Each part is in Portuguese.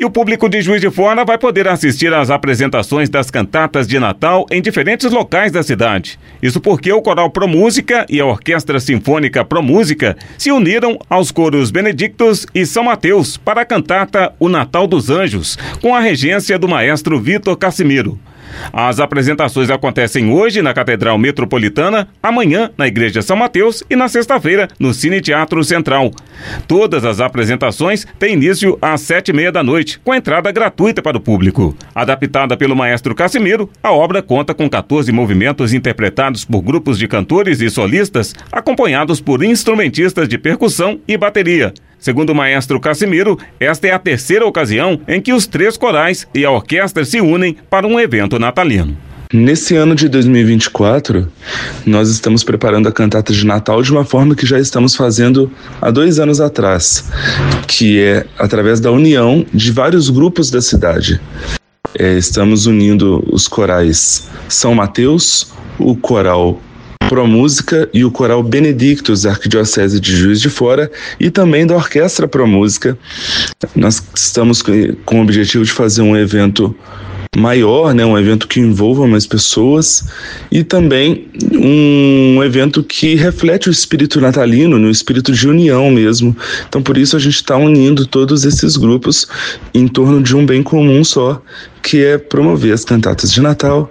o público de Juiz de Fora vai poder assistir às apresentações das cantatas de Natal em diferentes locais da cidade. Isso porque o Coral Promúsica e a Orquestra Sinfônica Promúsica se uniram aos coros Benedictus e São Mateus para a cantata O Natal dos Anjos, com a regência do maestro Vitor Cassimiro. As apresentações acontecem hoje na Catedral Metropolitana, amanhã na Igreja São Mateus e na sexta-feira no Cine Teatro Central. Todas as apresentações têm início às 7h30 da noite, com entrada gratuita para o público. Adaptada pelo maestro Cassimiro, a obra conta com 14 movimentos interpretados por grupos de cantores e solistas, acompanhados por instrumentistas de percussão e bateria. Segundo o maestro Cassimiro, esta é a terceira ocasião em que os 3 corais e a orquestra se unem para um evento natalino. Nesse ano de 2024, nós estamos preparando a cantata de Natal de uma forma que já estamos fazendo há 2 anos atrás, que é através da união de vários grupos da cidade. Estamos unindo os corais São Mateus, o coral Promúsica e o Coral Benedictus da Arquidiocese de Juiz de Fora e também da Orquestra Promúsica. Nós estamos com o objetivo de fazer um evento maior, um evento que envolva mais pessoas e também um evento que reflete o espírito natalino, no espírito de união mesmo. Então, por isso a gente está unindo todos esses grupos em torno de um bem comum só, que é promover as cantatas de Natal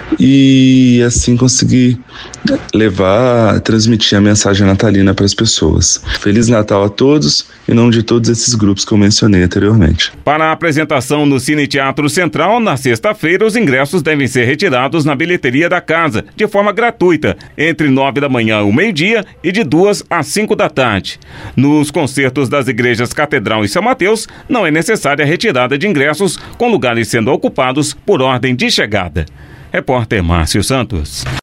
e assim conseguir transmitir a mensagem natalina para as pessoas. Feliz Natal a todos, em nome de todos esses grupos que eu mencionei anteriormente. Para a apresentação no Cine Teatro Central, na sexta-feira, os ingressos devem ser retirados na bilheteria da casa, de forma gratuita, entre 9 da manhã ao meio-dia e de 2 às 5 da tarde. Nos concertos das igrejas Catedral e São Mateus, não é necessária a retirada de ingressos, com lugares sendo ocupados por ordem de chegada. Repórter Márcio Santos.